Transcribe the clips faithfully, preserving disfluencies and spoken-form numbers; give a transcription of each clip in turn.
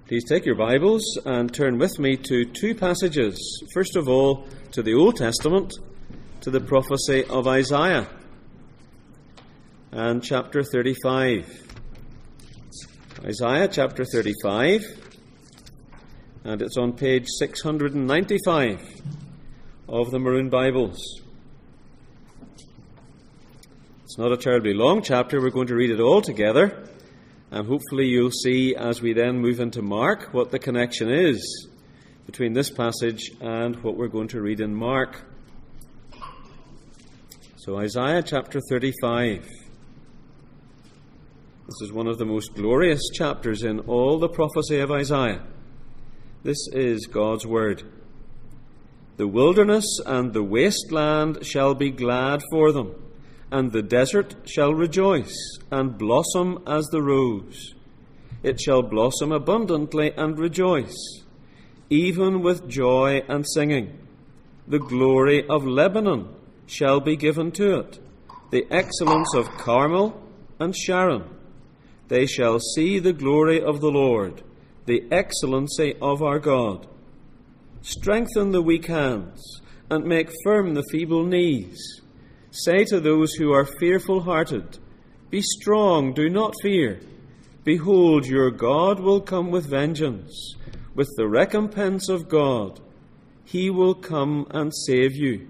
Please take your Bibles and turn with me to two passages. First of all, to the Old Testament, to the prophecy of Isaiah, and chapter thirty-five. Isaiah chapter thirty-five, and it's on page six hundred ninety-five of the Maroon Bibles. It's not a terribly long chapter. We're going to read it all together. And hopefully you'll see as we then move into Mark what the connection is between this passage and what we're going to read in Mark. So Isaiah chapter thirty-five. This is one of the most glorious chapters in all the prophecy of Isaiah. This is God's word. The wilderness and the wasteland shall be glad for them, and the desert shall rejoice and blossom as the rose. It shall blossom abundantly and rejoice, even with joy and singing. The glory of Lebanon shall be given to it, the excellence of Carmel and Sharon. They shall see the glory of the Lord, the excellency of our God. Strengthen the weak hands and make firm the feeble knees. Say to those who are fearful-hearted, be strong, do not fear. Behold, your God will come with vengeance, with the recompense of God. He will come and save you.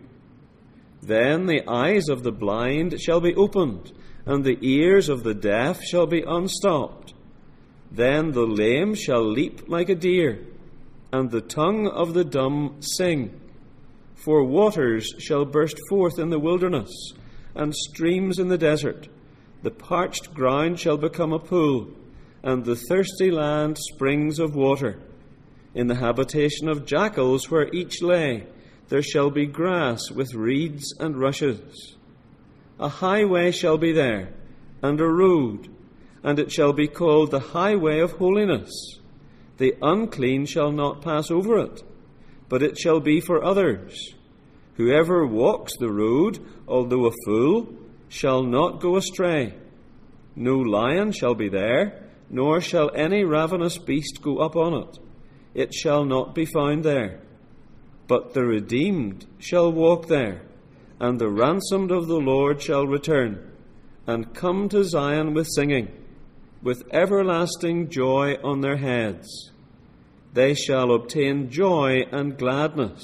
Then the eyes of the blind shall be opened, and the ears of the deaf shall be unstopped. Then the lame shall leap like a deer, and the tongue of the dumb sing. For waters shall burst forth in the wilderness, and streams in the desert. The parched ground shall become a pool, and the thirsty land springs of water. In the habitation of jackals where each lay, there shall be grass with reeds and rushes. A highway shall be there, and a road, and it shall be called the highway of holiness. The unclean shall not pass over it, but it shall be for others. Whoever walks the road, although a fool, shall not go astray. No lion shall be there, nor shall any ravenous beast go up on it. It shall not be found there. But the redeemed shall walk there, and the ransomed of the Lord shall return, and come to Zion with singing, with everlasting joy on their heads. They shall obtain joy and gladness,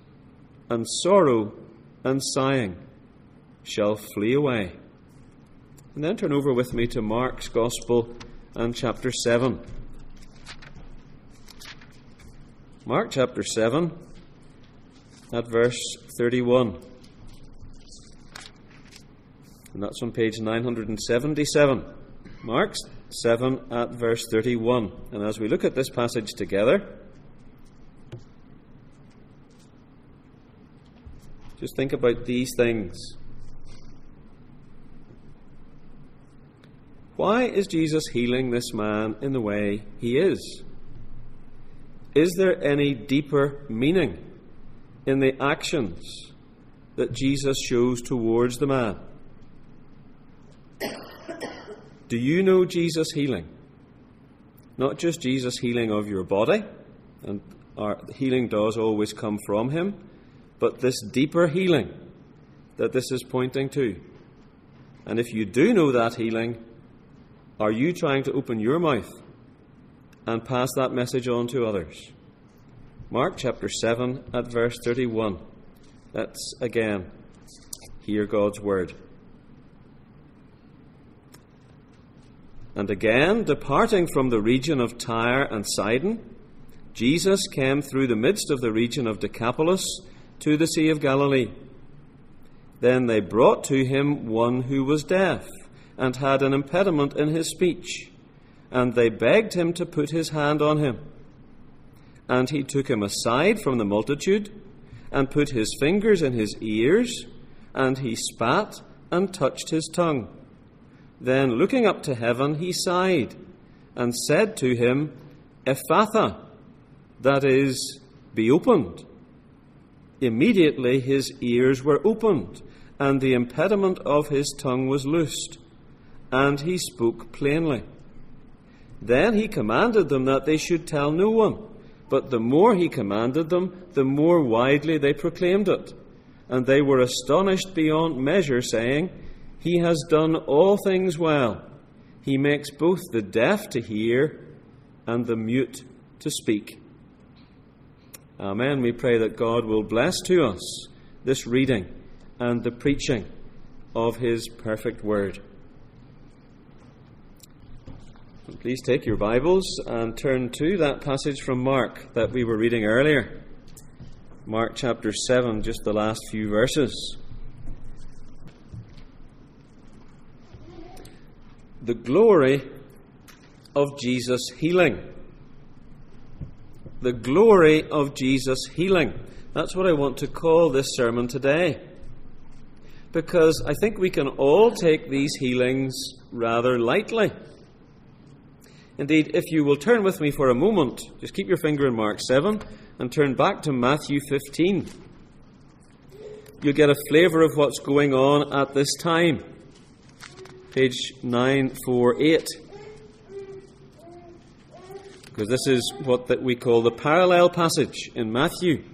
and sorrow and sighing shall flee away. And then turn over with me to Mark's Gospel and chapter seven. Mark chapter seven, at verse thirty-one. And that's on page nine hundred seventy-seven. Mark seven at verse thirty-one. And as we look at this passage together, just think about these things. Why is Jesus healing this man in the way he is? Is there any deeper meaning in the actions that Jesus shows towards the man? Do you know Jesus' healing? Not just Jesus' healing of your body, and our healing does always come from him, but this deeper healing that this is pointing to. And if you do know that healing, are you trying to open your mouth and pass that message on to others? Mark chapter seven at verse thirty-one. Let's again hear God's word. And again, departing from the region of Tyre and Sidon, Jesus came through the midst of the region of Decapolis to the Sea of Galilee. Then they brought to him one who was deaf and had an impediment in his speech, and they begged him to put his hand on him. And he took him aside from the multitude, and put his fingers in his ears, and he spat and touched his tongue. Then, looking up to heaven, he sighed, and said to him, Ephphatha, that is, be opened. Immediately his ears were opened, and the impediment of his tongue was loosed, and he spoke plainly. Then he commanded them that they should tell no one. But the more he commanded them, the more widely they proclaimed it. And they were astonished beyond measure, saying, He has done all things well. He makes both the deaf to hear and the mute to speak. Amen. We pray that God will bless to us this reading and the preaching of his perfect word. Please take your Bibles and turn to that passage from Mark that we were reading earlier. Mark chapter seven, just the last few verses. The glory of Jesus' healing. The glory of Jesus' healing. That's what I want to call this sermon today. Because I think we can all take these healings rather lightly. Indeed, if you will turn with me for a moment, just keep your finger in Mark seven and turn back to Matthew fifteen. You'll get a flavour of what's going on at this time. Page nine forty-eight. Because this is what that we call the parallel passage in Matthew.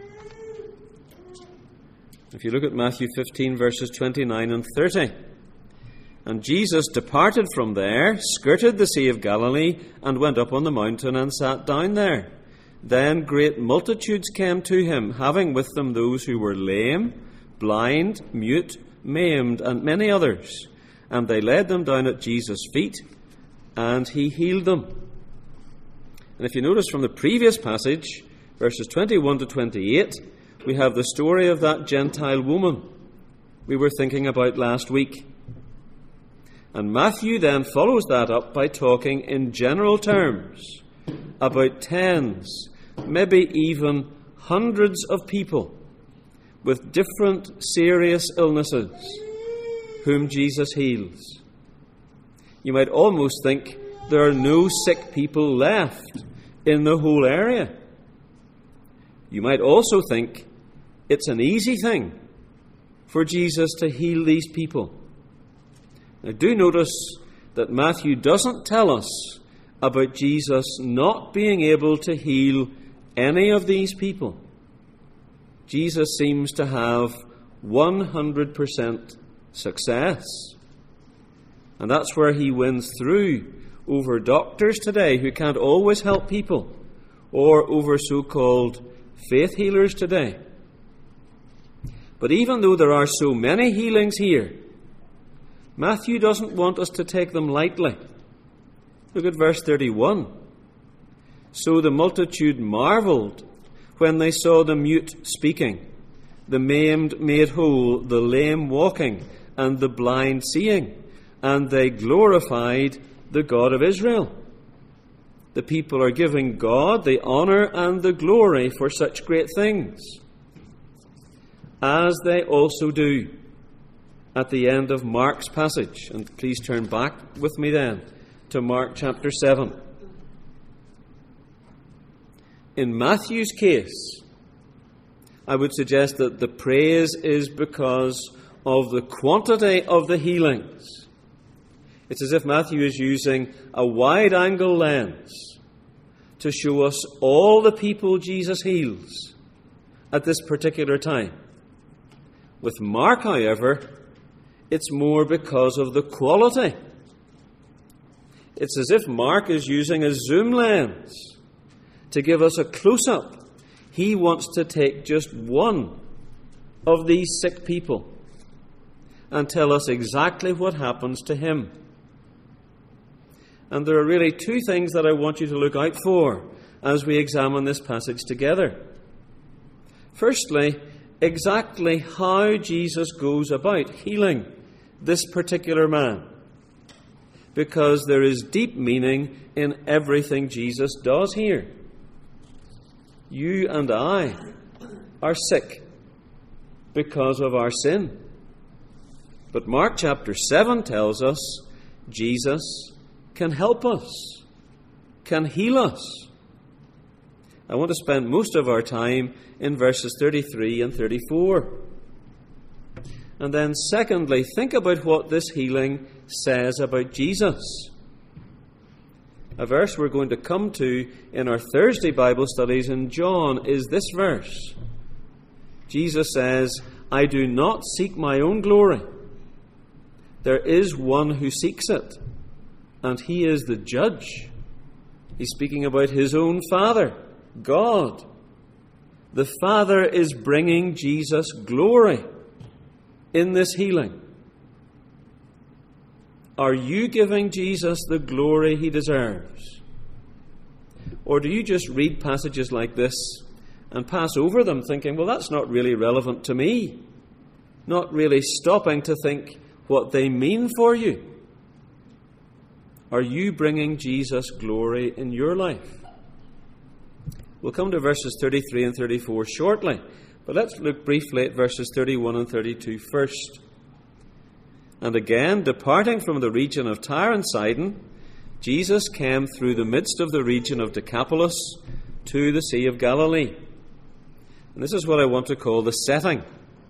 If you look at Matthew fifteen, verses twenty-nine and thirty. And Jesus departed from there, skirted the Sea of Galilee, and went up on the mountain and sat down there. Then great multitudes came to him, having with them those who were lame, blind, mute, maimed, and many others. And they laid them down at Jesus' feet, and he healed them. And if you notice from the previous passage, verses twenty-one to twenty-eight, we have the story of that Gentile woman we were thinking about last week. And Matthew then follows that up by talking in general terms about tens, maybe even hundreds of people with different serious illnesses whom Jesus heals. You might almost think there are no sick people left in the whole area. You might also think it's an easy thing for Jesus to heal these people. Now, do notice that Matthew doesn't tell us about Jesus not being able to heal any of these people. Jesus seems to have one hundred percent success. And that's where he wins through over doctors today who can't always help people, or over so-called faith healers today. But even though there are so many healings here, Matthew doesn't want us to take them lightly. Look at verse thirty-one. So the multitude marveled when they saw the mute speaking, the maimed made whole, the lame walking, and the blind seeing, and they glorified the God of Israel. The people are giving God the honour and the glory for such great things, as they also do at the end of Mark's passage. And please turn back with me then to Mark chapter seven. In Matthew's case, I would suggest that the praise is because of the quantity of the healings. It's as if Matthew is using a wide-angle lens to show us all the people Jesus heals at this particular time. With Mark, however, it's more because of the quality. It's as if Mark is using a zoom lens to give us a close-up. He wants to take just one of these sick people and tell us exactly what happens to him. And there are really two things that I want you to look out for as we examine this passage together. Firstly, exactly how Jesus goes about healing this particular man. Because there is deep meaning in everything Jesus does here. You and I are sick because of our sin. But Mark chapter seven tells us Jesus can help us, can heal us. I want to spend most of our time in verses thirty-three and thirty-four. And then secondly, think about what this healing says about Jesus. A verse we're going to come to in our Thursday Bible studies in John is this verse. Jesus says, I do not seek my own glory. There is one who seeks it, and he is the judge. He's speaking about his own Father, God. The Father is bringing Jesus glory in this healing. Are you giving Jesus the glory he deserves? Or do you just read passages like this and pass over them thinking, well, that's not really relevant to me? Not really stopping to think what they mean for you. Are you bringing Jesus glory in your life? We'll come to verses thirty-three and thirty-four shortly, but let's look briefly at verses thirty-one and thirty-two first. And again, departing from the region of Tyre and Sidon, Jesus came through the midst of the region of Decapolis to the Sea of Galilee. And this is what I want to call the setting.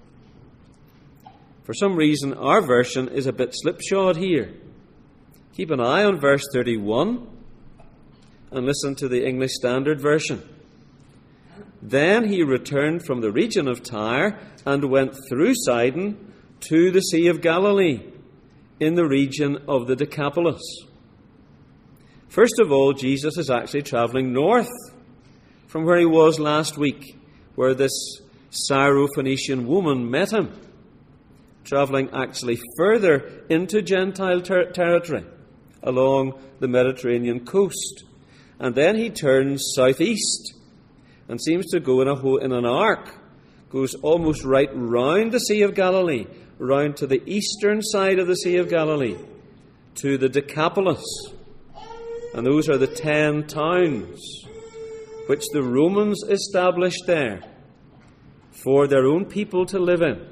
For some reason, our version is a bit slipshod here. Keep an eye on verse thirty-one and listen to the English Standard Version. Then he returned from the region of Tyre and went through Sidon to the Sea of Galilee, in the region of the Decapolis. First of all, Jesus is actually travelling north from where he was last week, where this Syrophoenician woman met him, travelling actually further into Gentile ter- territory along the Mediterranean coast. And then he turns southeast and seems to go in, a ho- in an arc, goes almost right round the Sea of Galilee, round to the eastern side of the Sea of Galilee, to the Decapolis. And those are the ten towns which the Romans established there for their own people to live in.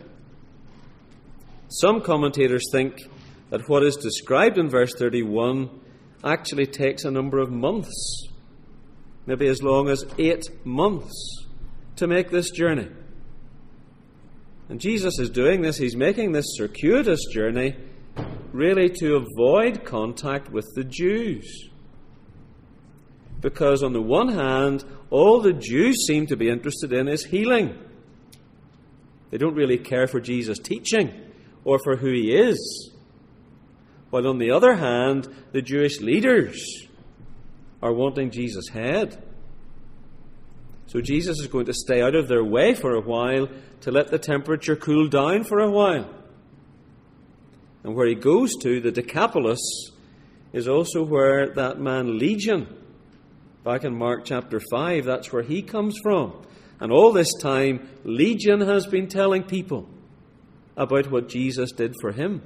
Some commentators think that what is described in verse thirty-one actually takes a number of months, maybe as long as eight months, to make this journey. And Jesus is doing this, he's making this circuitous journey really to avoid contact with the Jews. Because on the one hand, all the Jews seem to be interested in is healing. They don't really care for Jesus' teaching or for who he is. While on the other hand, the Jewish leaders are wanting Jesus' head. So Jesus is going to stay out of their way for a while to let the temperature cool down for a while. And where he goes to, the Decapolis, is also where that man Legion, back in Mark chapter five, that's where he comes from. And all this time, Legion has been telling people about what Jesus did for him.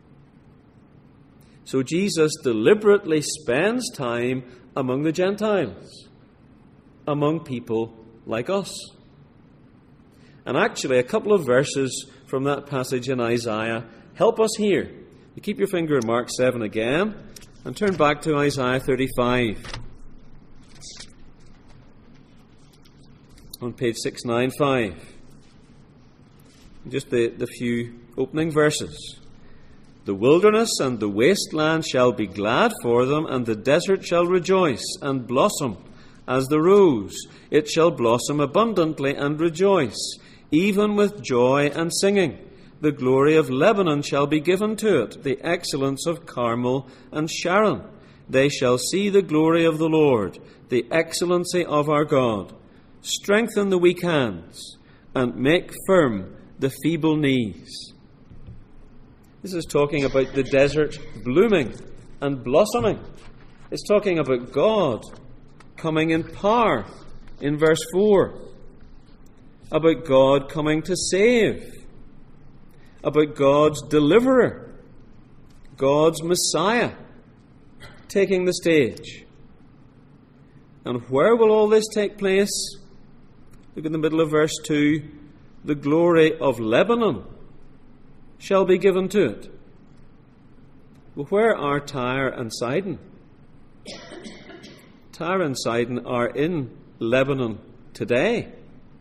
So Jesus deliberately spends time among the Gentiles, among people like us. And actually, a couple of verses from that passage in Isaiah help us here. You keep your finger in Mark seven again and turn back to Isaiah thirty-five on page six ninety-five. Just the, the few opening verses. The wilderness and the wasteland shall be glad for them, and the desert shall rejoice and blossom as the rose. It shall blossom abundantly and rejoice, even with joy and singing. The glory of Lebanon shall be given to it, the excellence of Carmel and Sharon. They shall see the glory of the Lord, the excellency of our God. Strengthen the weak hands, and make firm the feeble knees. This is talking about the desert blooming and blossoming. It's talking about God coming in power in verse four. About God coming to save. About God's deliverer. God's Messiah taking the stage. And where will all this take place? Look in the middle of verse two. The glory of Lebanon shall be given to it. Well, where are Tyre and Sidon? Tyre and Sidon are in Lebanon today.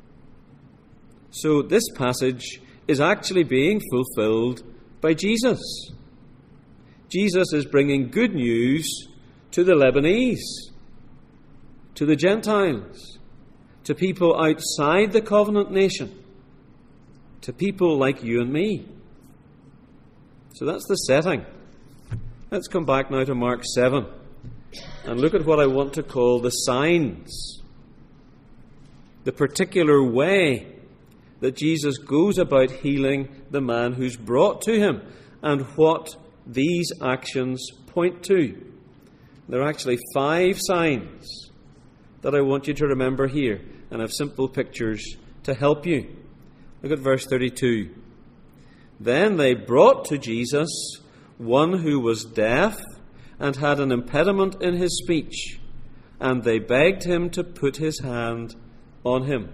So this passage is actually being fulfilled by Jesus. Jesus is bringing good news to the Lebanese, to the Gentiles, to people outside the covenant nation, to people like you and me. So that's the setting. Let's come back now to Mark seven and look at what I want to call the signs, the particular way that Jesus goes about healing the man who's brought to him, and what these actions point to. There are actually five signs that I want you to remember here, and I have simple pictures to help you. Look at verse thirty-two. Then they brought to Jesus one who was deaf and had an impediment in his speech, and they begged him to put his hand on him.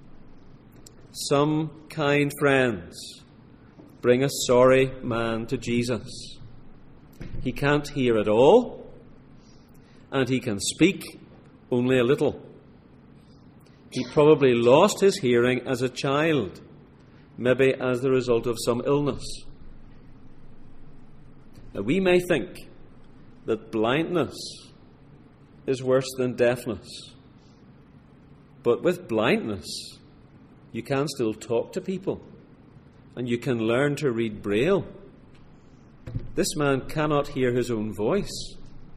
Some kind friends bring a sorry man to Jesus. He can't hear at all, and he can speak only a little. He probably lost his hearing as a child, maybe as the result of some illness. Now, we may think that blindness is worse than deafness, but with blindness, you can still talk to people, and you can learn to read Braille. This man cannot hear his own voice.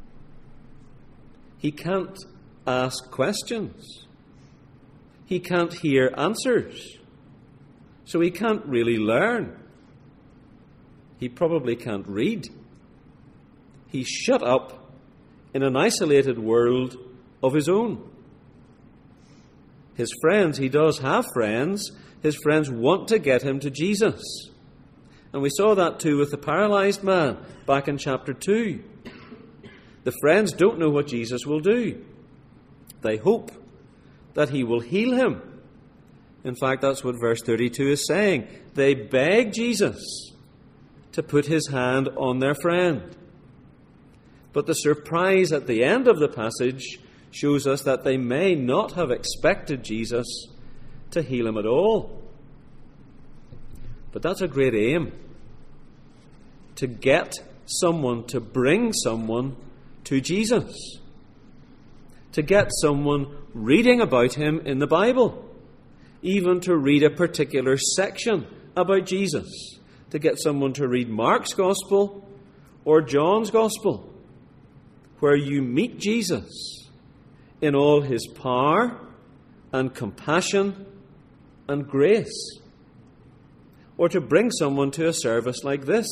He can't ask questions. He can't hear answers. So he can't really learn. He probably can't read. He's shut up in an isolated world of his own. His friends, he does have friends. His friends want to get him to Jesus. And we saw that too with the paralyzed man back in chapter two. The friends don't know what Jesus will do. They hope that he will heal him. In fact, that's what verse thirty-two is saying. They beg Jesus to put his hand on their friend. But the surprise at the end of the passage shows us that they may not have expected Jesus to heal him at all. But that's a great aim. To get someone, to bring someone to Jesus. To get someone reading about him in the Bible. Even to read a particular section about Jesus. To get someone to read Mark's Gospel or John's Gospel, where you meet Jesus in all his power and compassion and grace. Or to bring someone to a service like this.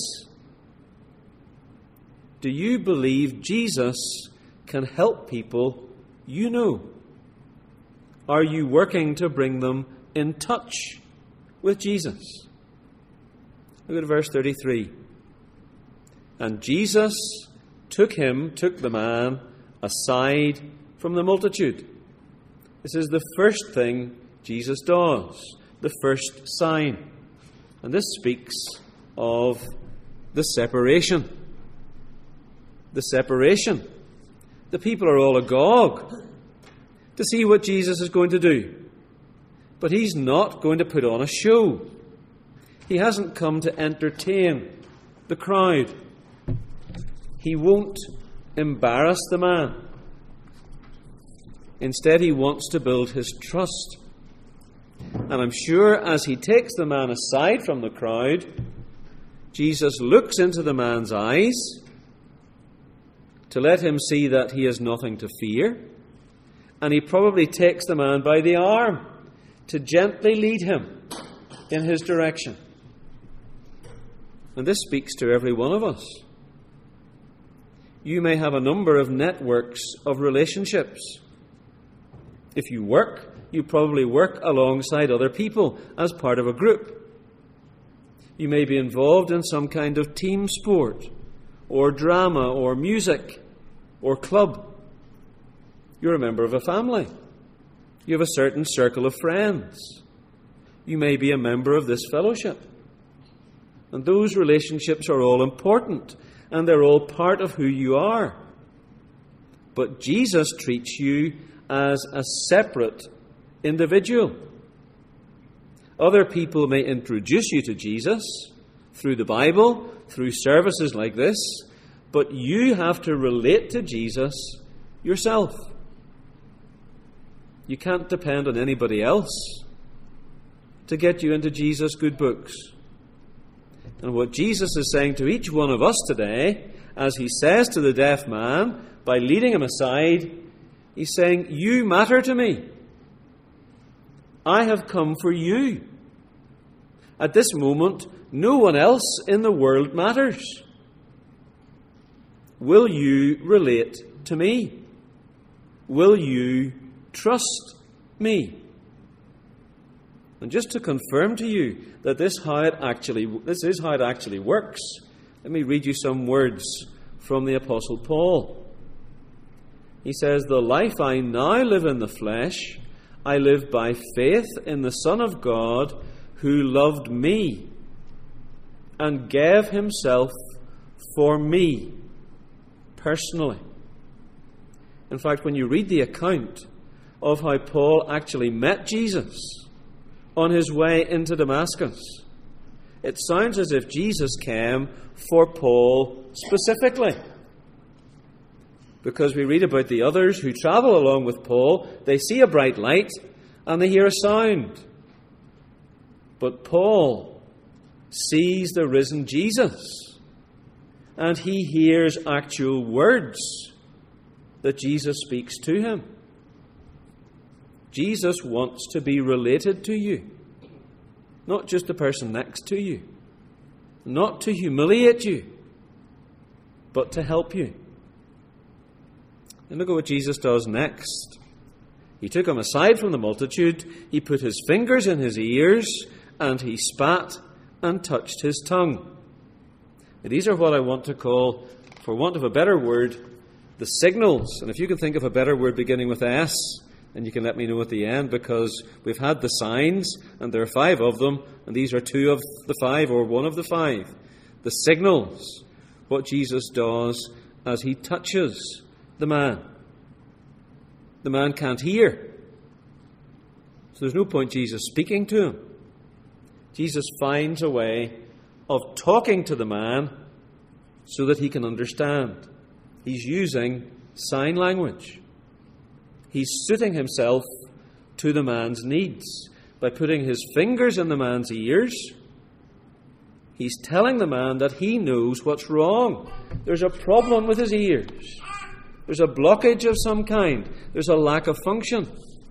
Do you believe Jesus can help people you know? Are you working to bring them in touch with Jesus? Look at verse thirty-three. And Jesus took him, took the man, aside from the multitude. This is the first thing Jesus does, the first sign. And this speaks of the separation. The separation. The people are all agog to see what Jesus is going to do. But he's not going to put on a show. He hasn't come to entertain the crowd. He won't embarrass the man. Instead, he wants to build his trust. And I'm sure as he takes the man aside from the crowd, Jesus looks into the man's eyes to let him see that he has nothing to fear. And he probably takes the man by the arm to gently lead him in his direction. And this speaks to every one of us. You may have a number of networks of relationships. If you work, you probably work alongside other people as part of a group. You may be involved in some kind of team sport, or drama, or music, or club. You're a member of a family. You have a certain circle of friends. You may be a member of this fellowship. And those relationships are all important, and they're all part of who you are. But Jesus treats you as a separate individual. Other people may introduce you to Jesus through the Bible, through services like this, but you have to relate to Jesus yourself. You can't depend on anybody else to get you into Jesus' good books. And what Jesus is saying to each one of us today, as he says to the deaf man, by leading him aside, he's saying, you matter to me. I have come for you. At this moment, no one else in the world matters. Will you relate to me? Will you trust me? And just to confirm to you that this how it actually this is how it actually works, let me read you some words from the Apostle Paul. He says, "The life I now live in the flesh, I live by faith in the Son of God, who loved me and gave himself for me personally." In fact, when you read the account of how Paul actually met Jesus on his way into Damascus, it sounds as if Jesus came for Paul specifically. Because we read about the others who travel along with Paul, they see a bright light and they hear a sound. But Paul sees the risen Jesus, and he hears actual words that Jesus speaks to him. Jesus wants to be related to you, not just the person next to you, not to humiliate you, but to help you. And look at what Jesus does next. He took him aside from the multitude, he put his fingers in his ears, and he spat and touched his tongue. Now, these are what I want to call, for want of a better word, the signals. And if you can think of a better word beginning with S, then you can let me know at the end, because we've had the signs, and there are five of them, and these are two of the five, or one of the five. The signals, what Jesus does as he touches the man. The man can't hear, so there's no point Jesus speaking to him. Jesus finds a way of talking to the man so that he can understand. He's using sign language. He's suiting himself to the man's needs. By putting his fingers in the man's ears, he's telling the man that he knows what's wrong. There's a problem with his ears. There's a blockage of some kind. There's a lack of function.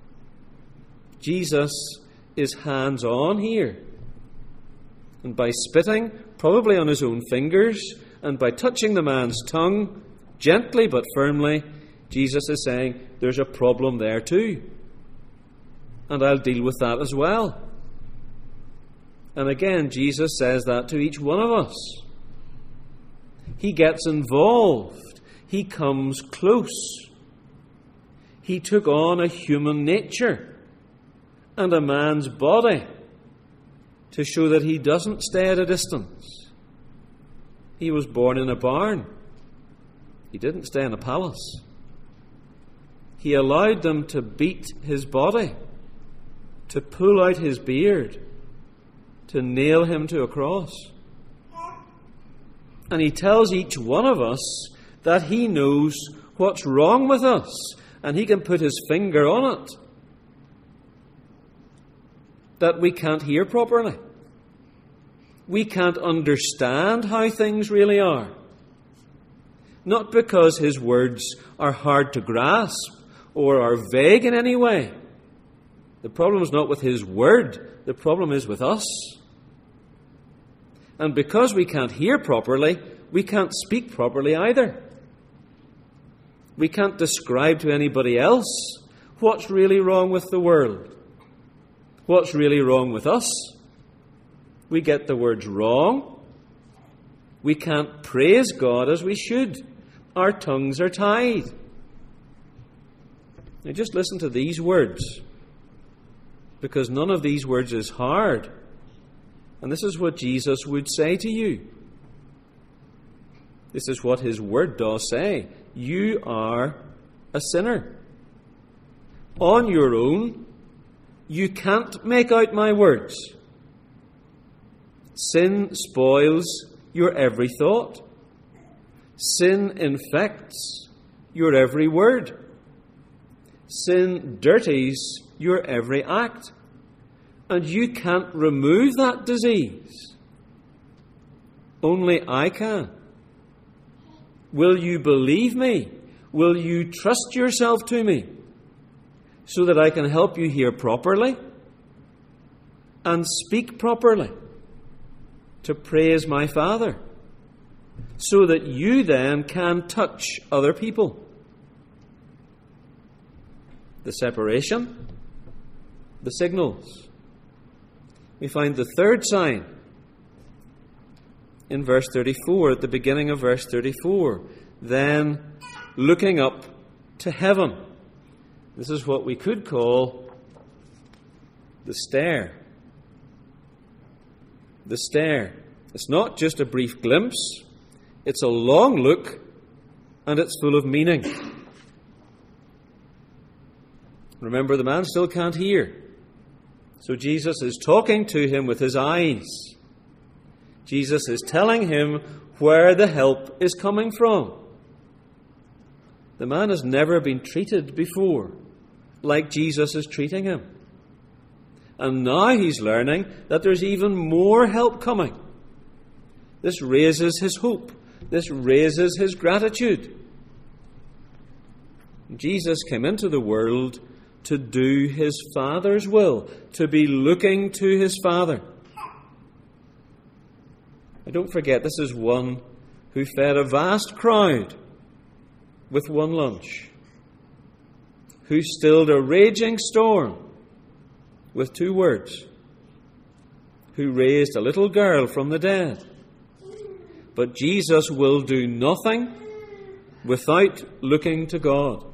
Jesus is hands-on here. And by spitting, probably on his own fingers, and by touching the man's tongue, gently but firmly, Jesus is saying, there's a problem there too. And I'll deal with that as well. And again, Jesus says that to each one of us. He gets involved. He comes close. He took on a human nature and a man's body to show that he doesn't stay at a distance. He was born in a barn. He didn't stay in a palace. He allowed them to beat his body, to pull out his beard, to nail him to a cross. And he tells each one of us that he knows what's wrong with us, and he can put his finger on it. That we can't hear properly. We can't understand how things really are. Not because his words are hard to grasp or are vague in any way. The problem is not with his word. The problem is with us. And because we can't hear properly, we can't speak properly either. We can't describe to anybody else what's really wrong with the world. What's really wrong with us. We get the words wrong. We can't praise God as we should. Our tongues are tied. Now just listen to these words, because none of these words is hard. And this is what Jesus would say to you. This is what his word does say. You are a sinner. On your own, you can't make out my words. Sin spoils your every thought. Sin infects your every word. Sin dirties your every act. And you can't remove that disease. Only I can. Will you believe me? Will you trust yourself to me so that I can help you hear properly and speak properly to praise my Father, so that you then can touch other people? The separation, the signals. We find the third sign in verse thirty-four, at the beginning of verse thirty-four. Then looking up to heaven. This is what we could call the stare. The stare. It's not just a brief glimpse. It's a long look, and it's full of meaning. Remember, the man still can't hear. So Jesus is talking to him with his eyes. Jesus is telling him where the help is coming from. The man has never been treated before like Jesus is treating him. And now he's learning that there's even more help coming. This raises his hope. This raises his gratitude. Jesus came into the world to do his Father's will, to be looking to his Father. And don't forget, this is one who fed a vast crowd with one lunch, who stilled a raging storm with two words, who raised a little girl from the dead. But Jesus will do nothing without looking to God.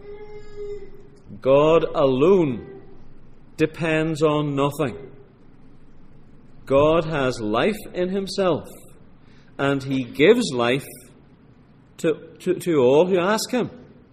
God alone depends on nothing. God has life in himself, and he gives life to, to, to all who ask him.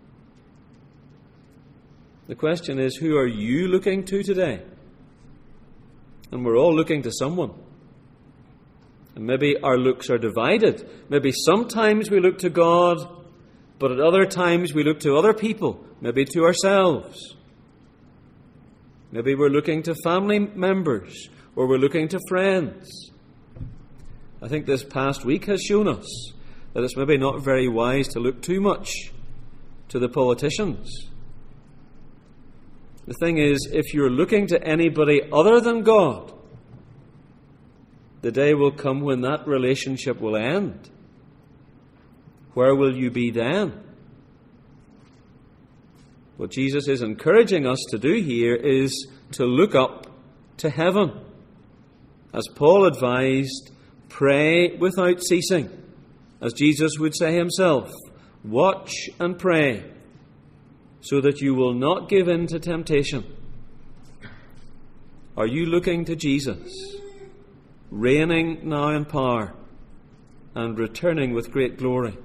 The question is, who are you looking to today? And we're all looking to someone. And maybe our looks are divided. Maybe sometimes we look to God, but at other times we look to other people, maybe to ourselves. Maybe we're looking to family members, or we're looking to friends. I think this past week has shown us that it's maybe not very wise to look too much to the politicians. The thing is, if you're looking to anybody other than God, the day will come when that relationship will end. Where will you be then? What Jesus is encouraging us to do here is to look up to heaven. As Paul advised, pray without ceasing. As Jesus would say himself, watch and pray, so that you will not give in to temptation. Are you looking to Jesus, reigning now in power and returning with great glory?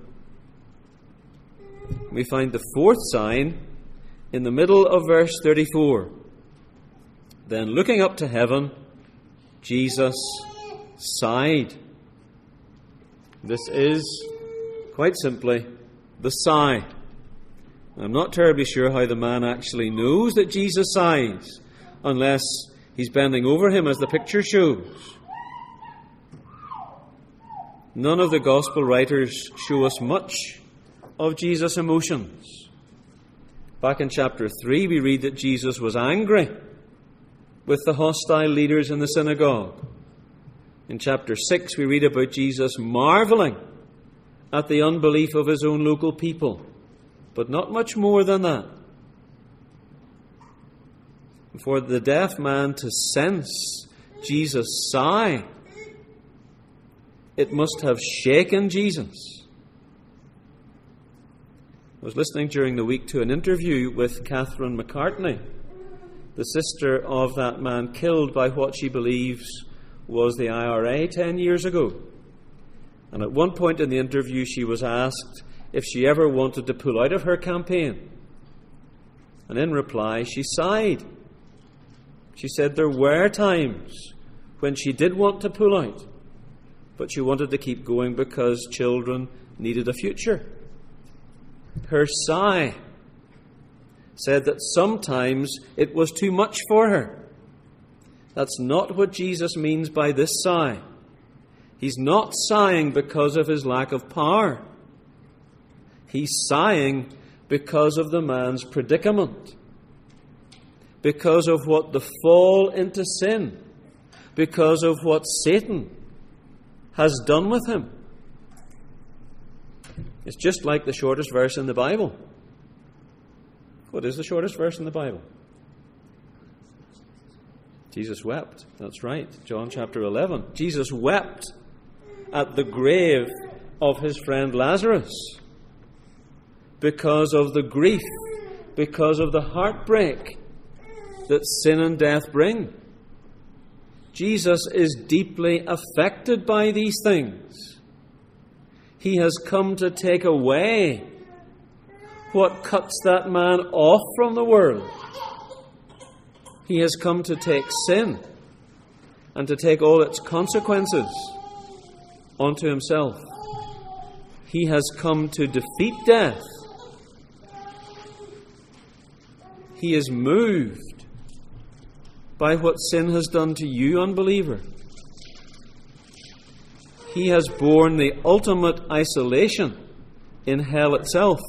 We find the fourth sign in the middle of verse thirty-four. Then looking up to heaven, Jesus sighed. This is, quite simply, the sigh. I'm not terribly sure how the man actually knows that Jesus sighs, unless he's bending over him as the picture shows. None of the gospel writers show us much of Jesus' emotions. Back in chapter three, we read that Jesus was angry with the hostile leaders in the synagogue. In chapter six, we read about Jesus marveling at the unbelief of his own local people. But not much more than that. For the deaf man to sense Jesus' sigh, it must have shaken Jesus. I was listening during the week to an interview with Catherine McCartney, the sister of that man killed by what she believes was the I R A ten years ago. And at one point in the interview, she was asked if she ever wanted to pull out of her campaign. And in reply, she sighed. She said there were times when she did want to pull out, but she wanted to keep going because children needed a future. Her sigh said that sometimes it was too much for her. That's not what Jesus means by this sigh. He's not sighing because of his lack of power. He's sighing because of the man's predicament, because of what the fall into sin, because of what Satan has done with him. It's just like the shortest verse in the Bible. What is the shortest verse in the Bible? Jesus wept. That's right. John chapter eleven. Jesus wept at the grave of his friend Lazarus because of the grief, because of the heartbreak that sin and death bring. Jesus is deeply affected by these things. He has come to take away what cuts that man off from the world. He has come to take sin and to take all its consequences onto himself. He has come to defeat death. He is moved by what sin has done to you, unbeliever. He has borne the ultimate isolation in hell itself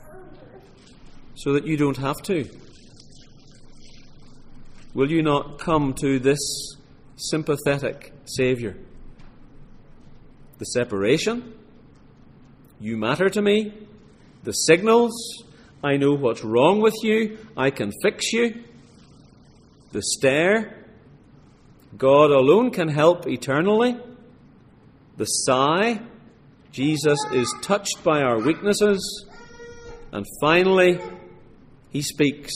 so that you don't have to. Will you not come to this sympathetic Saviour? The separation, you matter to me. The signals, I know what's wrong with you, I can fix you. The stare, God alone can help eternally. The sigh, Jesus is touched by our weaknesses. And finally, he speaks.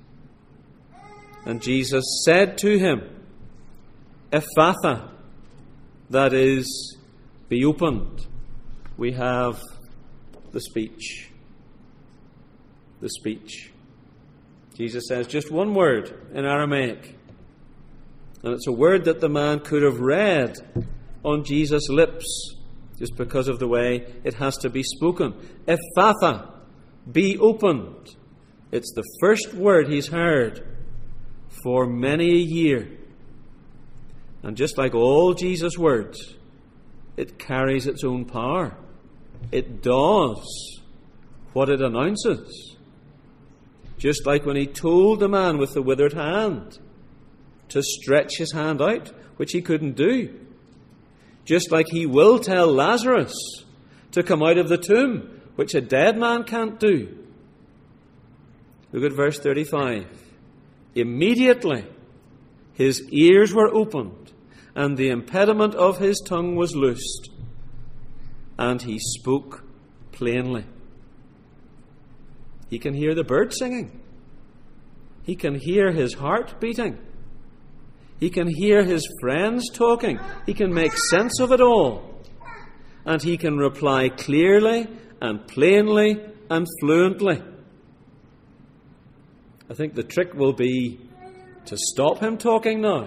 And Jesus said to him, Ephphatha, that is, be opened. We have the speech. The speech. Jesus says just one word in Aramaic. And it's a word that the man could have read on Jesus' lips just because of the way it has to be spoken. Ephphatha, be opened. It's the first word he's heard for many a year. And just like all Jesus' words, it carries its own power. It does what it announces. Just like when he told the man with the withered hand to stretch his hand out, which he couldn't do. Just like he will tell Lazarus to come out of the tomb, which a dead man can't do. Look at verse thirty-five. Immediately his ears were opened, and the impediment of his tongue was loosed, and he spoke plainly. He can hear the birds singing. He can hear his heart beating. He can hear his friends talking. He can make sense of it all. And he can reply clearly and plainly and fluently. I think the trick will be to stop him talking now.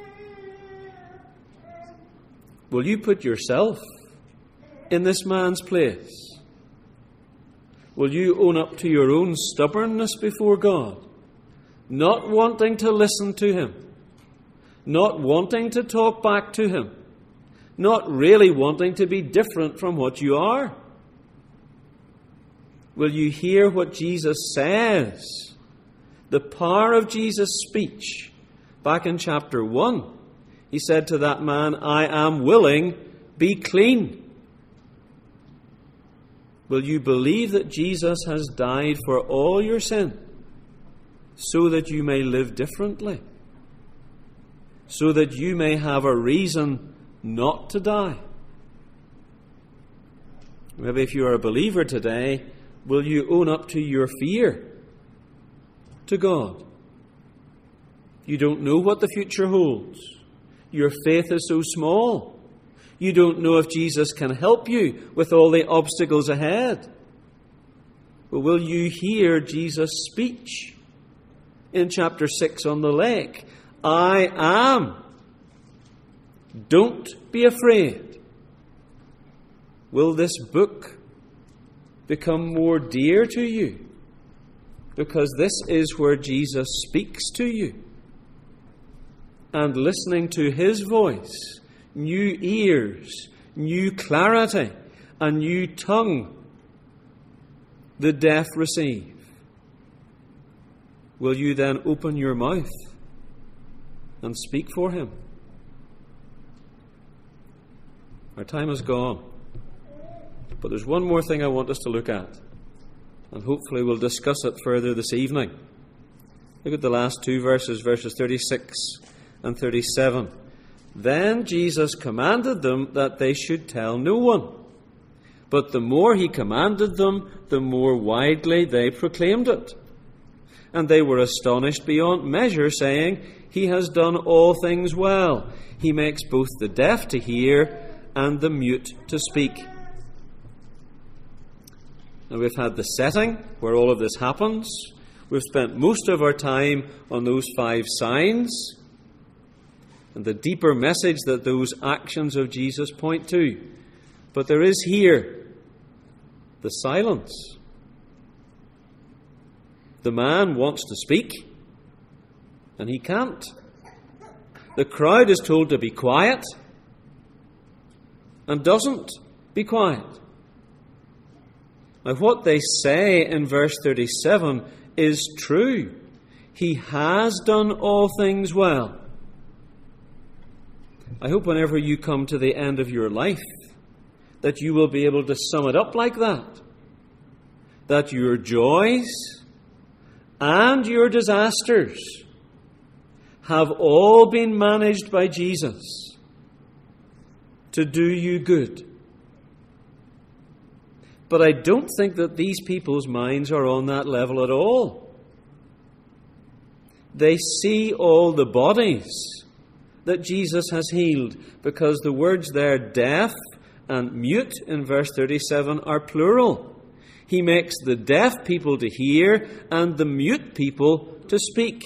Will you put yourself in this man's place? Will you own up to your own stubbornness before God? Not wanting to listen to him. Not wanting to talk back to him. Not really wanting to be different from what you are. Will you hear what Jesus says? The power of Jesus' speech. Back in chapter one, he said to that man, I am willing, be clean. Will you believe that Jesus has died for all your sin so that you may live differently? So that you may have a reason not to die? Maybe if you are a believer today, will you own up to your fear to God? You don't know what the future holds. Your faith is so small. You don't know if Jesus can help you with all the obstacles ahead. But will you hear Jesus' speech in chapter six on the lake? I am. Don't be afraid. Will this book become more dear to you, because this is where Jesus speaks to you. And listening to his voice, new ears, new clarity, a new tongue, the deaf receive. Will you then open your mouth and speak for him? Our time is gone. But there's one more thing I want us to look at, and hopefully we'll discuss it further this evening. Look at the last two verses, verses thirty-six and thirty-seven. Then Jesus commanded them that they should tell no one. But the more he commanded them, the more widely they proclaimed it. And they were astonished beyond measure, saying, He has done all things well. He makes both the deaf to hear and the mute to speak. Now we've had the setting where all of this happens. We've spent most of our time on those five signs and the deeper message that those actions of Jesus point to. But there is here the silence. The man wants to speak, and he can't. The crowd is told to be quiet, and doesn't be quiet. Now, what they say in verse thirty-seven is true. He has done all things well. I hope whenever you come to the end of your life that you will be able to sum it up like that. That your joys and your disasters have all been managed by Jesus to do you good. But I don't think that these people's minds are on that level at all. They see all the bodies that Jesus has healed, because the words there, deaf and mute, in verse thirty-seven are plural. He makes the deaf people to hear and the mute people to speak.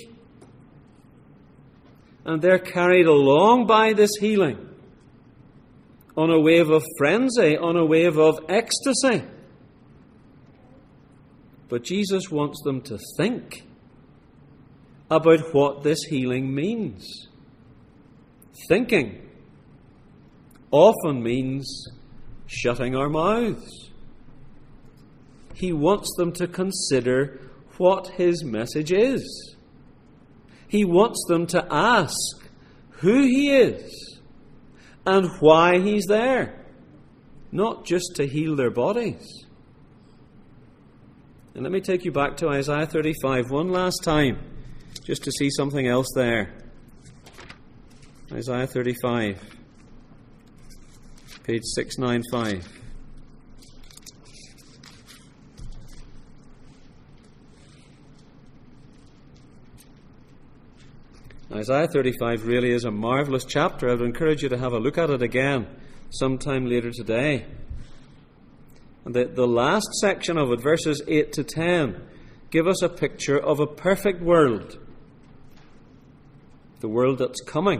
And they're carried along by this healing on a wave of frenzy, on a wave of ecstasy. But Jesus wants them to think about what this healing means. Thinking often means shutting our mouths. He wants them to consider what his message is. He wants them to ask who he is and why he's there, not just to heal their bodies. And let me take you back to Isaiah thirty-five one last time, just to see something else there. Isaiah thirty-five, page six ninety-five. Isaiah thirty-five really is a marvellous chapter. I would encourage you to have a look at it again sometime later today. And the, the last section of it, verses eight to ten, give us a picture of a perfect world. The world that's coming.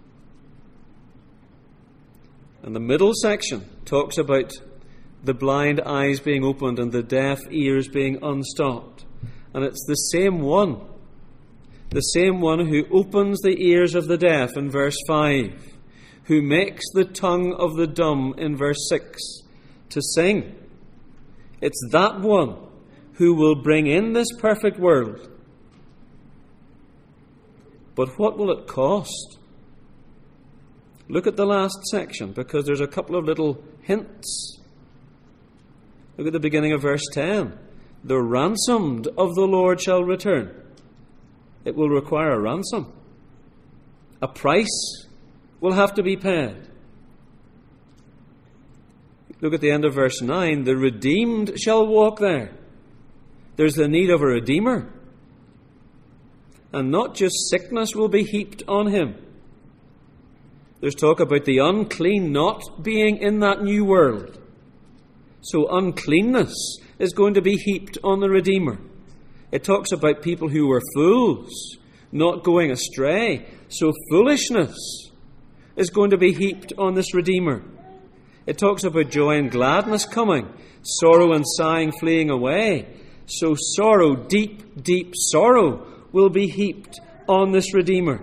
And the middle section talks about the blind eyes being opened and the deaf ears being unstopped. And it's the same one. The same one who opens the ears of the deaf in verse five, who makes the tongue of the dumb in verse six to sing. It's that one who will bring in this perfect world. But what will it cost? Look at the last section, because there's a couple of little hints. Look at the beginning of verse ten. The ransomed of the Lord shall return. It will require a ransom. A price will have to be paid. Look at the end of verse nine. The redeemed shall walk there. There's the need of a redeemer. And not just sickness will be heaped on him. There's talk about the unclean not being in that new world. So uncleanness is going to be heaped on the Redeemer. It talks about people who were fools, not going astray. So foolishness is going to be heaped on this Redeemer. It talks about joy and gladness coming, sorrow and sighing fleeing away. So sorrow, deep, deep sorrow, will be heaped on this Redeemer.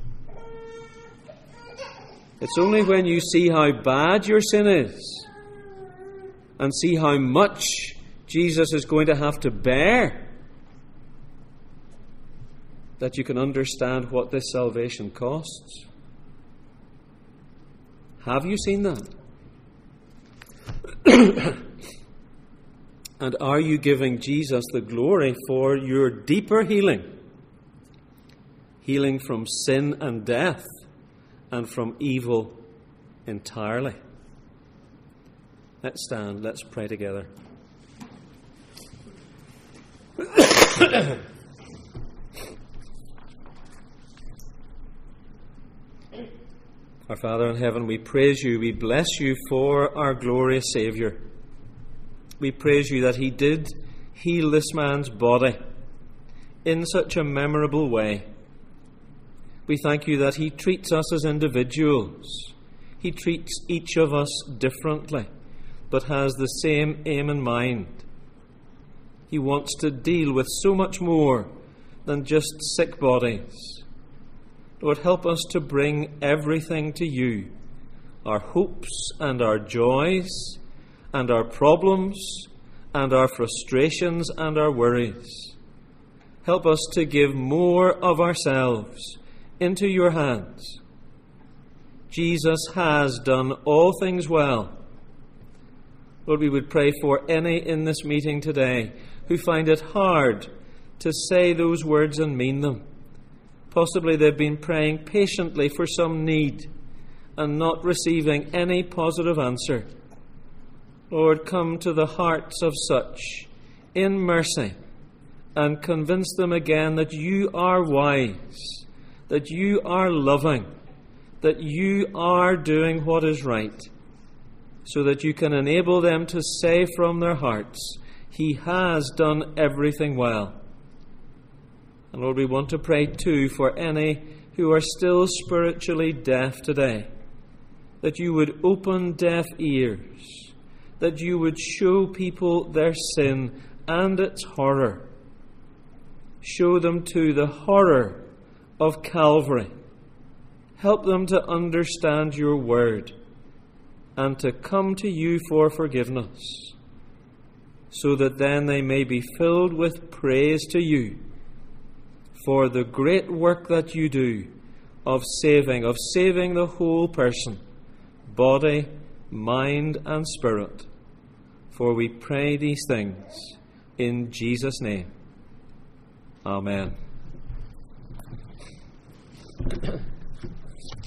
It's only when you see how bad your sin is and see how much Jesus is going to have to bear that you can understand what this salvation costs. Have you seen that? And are you giving Jesus the glory for your deeper healing? Healing from sin and death and from evil entirely. Let's stand, let's pray together. Our Father in heaven, we praise you, we bless you for our glorious Saviour. We praise you that he did heal this man's body in such a memorable way. We thank you that he treats us as individuals. He treats each of us differently, but has the same aim in mind. He wants to deal with so much more than just sick bodies. Lord, help us to bring everything to you, our hopes and our joys, and our problems, and our frustrations, and our worries. Help us to give more of ourselves into your hands. Jesus has done all things well. Lord, we would pray for any in this meeting today who find it hard to say those words and mean them. Possibly they've been praying patiently for some need and not receiving any positive answer. Lord, come to the hearts of such in mercy and convince them again that you are wise, that you are loving, that you are doing what is right, so that you can enable them to say from their hearts, he has done everything well. And Lord, we want to pray too for any who are still spiritually deaf today, that you would open deaf ears, that you would show people their sin and its horror. Show them too the horror of Calvary. Help them to understand your word and to come to you for forgiveness, so that then they may be filled with praise to you for the great work that you do of saving, of saving the whole person, body, mind, and spirit. For we pray these things in Jesus' name. Amen.